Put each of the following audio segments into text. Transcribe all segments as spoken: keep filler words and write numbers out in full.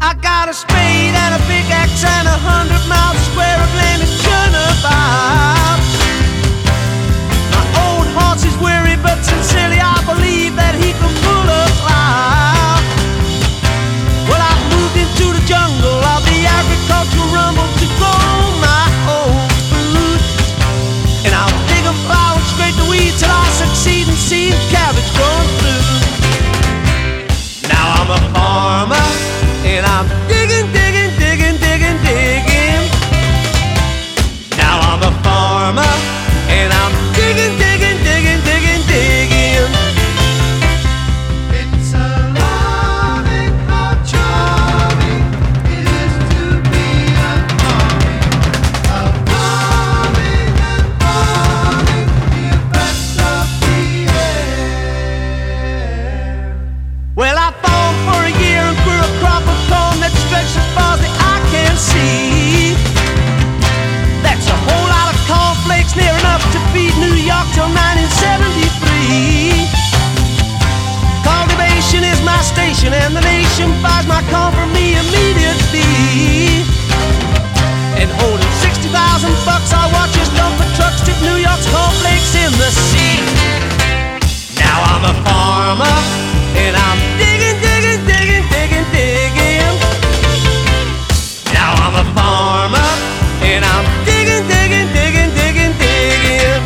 I got a spade and a pickaxe and a hundred miles square of land to turn about. My old horse is weary, but sincerely I believe that he can pull a plow. Well, I've moved into the jungle of the agricultural rumble to grow my own food, and I'll dig and plow and scrape the weeds till I succeed in seeing cabbage growing through. Now I'm a farmer, and I'm digging, digging, digging, digging, digging. Now I'm a farmer, and I'm digging, digging, digging, digging, digging. It's alarming how charming it is to be a farming, a farming and farming, the effects of the air. Well, I farmed for a year and grew a crop of corn that stretched as far as the eye can see. That's a whole lot of cornflakes, near enough to feed New York till nineteen seventy-three. Cultivation is my station, and the nation buys my corn from me immediately. And holding sixty thousand bucks, I watch his dumper trucks tip New York's cornflakes in the sea. Now I'm a farmer, and I'm digging, digging, digging, digging, digging. Now I'm a farmer, and I'm digging, digging, digging, digging, digging.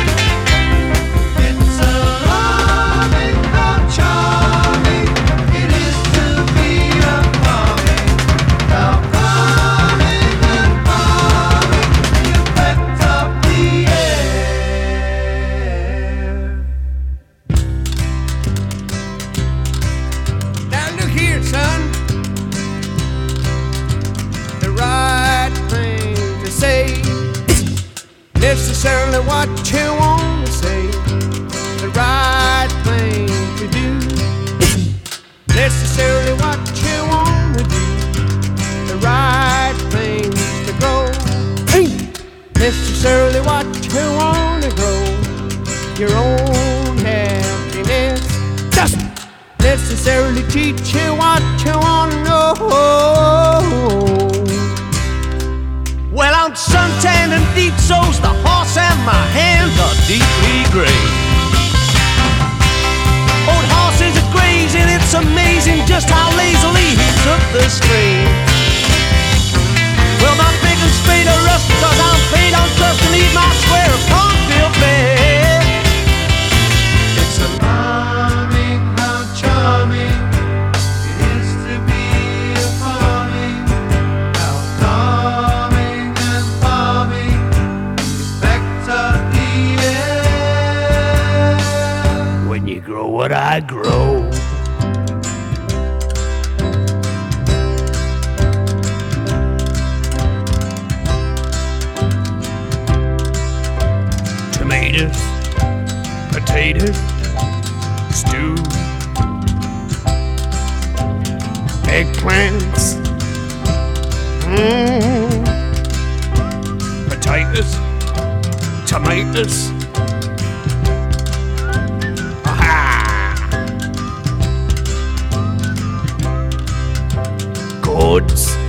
It's alarming how charming it is to be a farming, a farming and farming, the effect of the air. Now look here, son. The right thing to say, necessarily what you want to say. The right thing to do, necessarily what you want to do. The right things to grow, necessarily what you want to grow. Your own happiness doesn't necessarily teach you what you want to know. Well, I'm suntanned and deep so's the horse, and my hands are deeply gray. Old horses are grazing, it's amazing just how lazily he took the strain. Well, my pick and spade are rust, cause I'm paid on trust to leave my square of cornfield bare. It's alarming how charming it is to be a farming, how farming and farming, the effects of the air. When you grow what I grow, tomatoes, potatoes, stew, eggplants, mm, potatoes, tomatoes. Aha! Gourds,